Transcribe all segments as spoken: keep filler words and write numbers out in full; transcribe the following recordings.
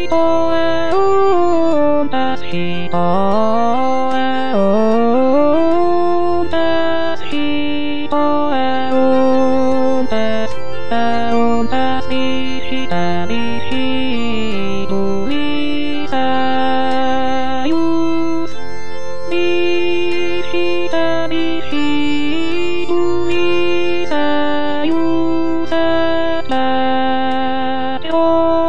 das Hitoeon, das Hitoeon, das Eon, das Nishita, Nishitu, Isaius, Nishita, Nishitu, Isaius, Atlatio,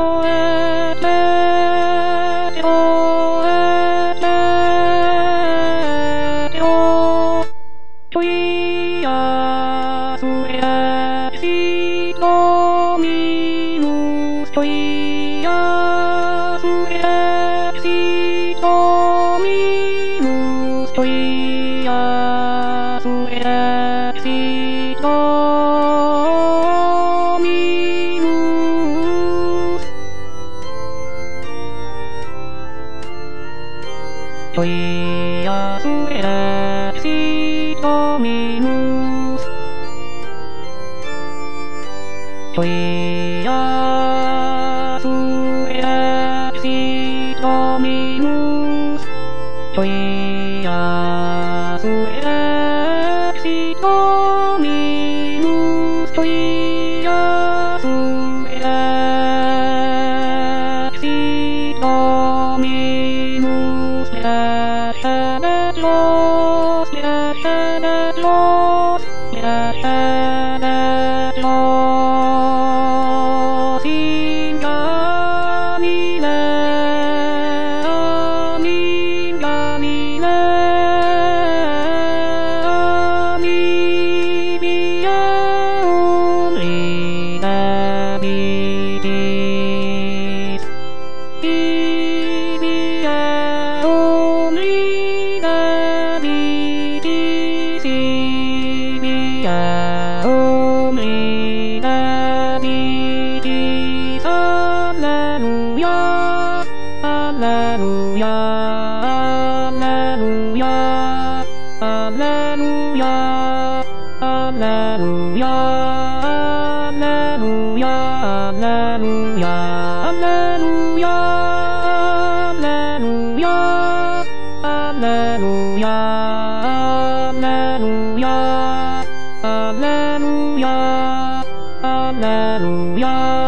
Atlatio, Atlatio, Joia, Suea, Sit Dominus, Joia, Suea, Sit Dominus, Joia, Suea, Sit Dominus, Joia, Suea, Sit Dominus, Joia, Suea, Sit Dominus, Joia, Suea, Sit Dominus, Joia, Suea, Sit Dominus, Lascianet los, Lascianet los, Lascianet los, in Galileam, in Galileam, Ivium Linebitis, Ivium Linebitis, Ivium Linebitis, Alleluia, Alleluia, Alleluia, Alleluia, Alleluia, Alleluia, Alleluia, Alleluia, Alleluia, Alleluia, Alleluia, Alleluia, Alleluia.